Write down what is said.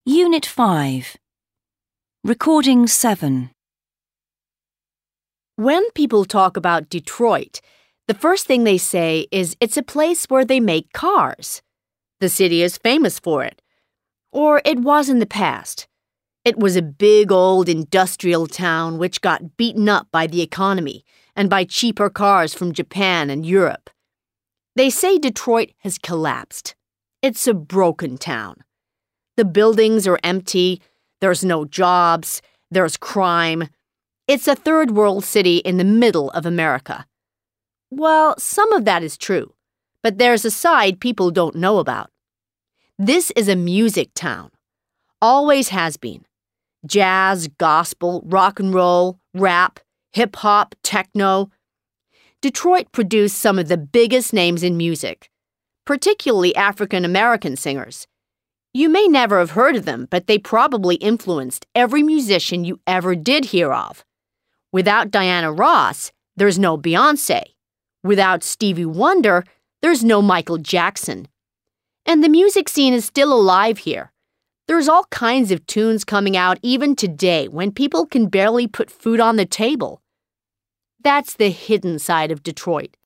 Unit 5. Recording 7. When people talk about Detroit, the first thing they say is it's a place where they make cars. The city is famous for it. Or it was in the past. It was a big old industrial town which got beaten up by the economy and by cheaper cars from Japan and Europe. They say Detroit has collapsed. It's a broken town. The buildings are empty, there's no jobs, there's crime. It's a third world city in the middle of America. Well, some of that is true, but there's a side people don't know about. This is a music town. Always has been. Jazz, gospel, rock and roll, rap, hip-hop, techno. Detroit produced some of the biggest names in music, particularly African-American singers. You may never have heard of them, but they probably influenced every musician you ever did hear of. Without Diana Ross, there's no Beyoncé. Without Stevie Wonder, there's no Michael Jackson. And the music scene is still alive here. There's all kinds of tunes coming out even today when people can barely put food on the table. That's the hidden side of Detroit.